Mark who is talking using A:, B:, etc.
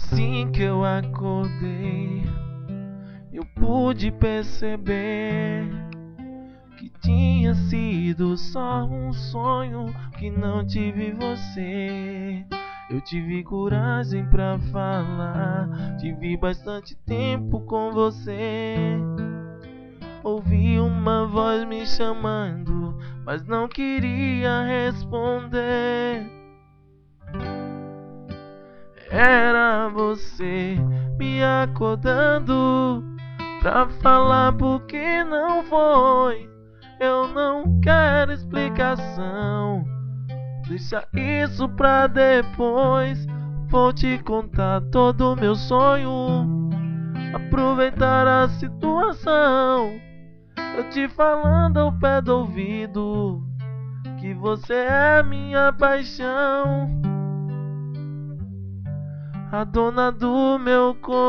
A: Assim que eu acordei, eu pude perceber que tinha sido só um sonho, que não tive você. Eu tive coragem pra falar, tive bastante tempo com você. Ouvi uma voz me chamando, mas não queria responder. Era você me acordando pra falar porque não foi. Eu não quero explicação, deixa isso pra depois. Vou te contar todo o meu sonho, aproveitar a situação. Eu te falando ao pé do ouvido que você é minha paixão, a dona do meu coração.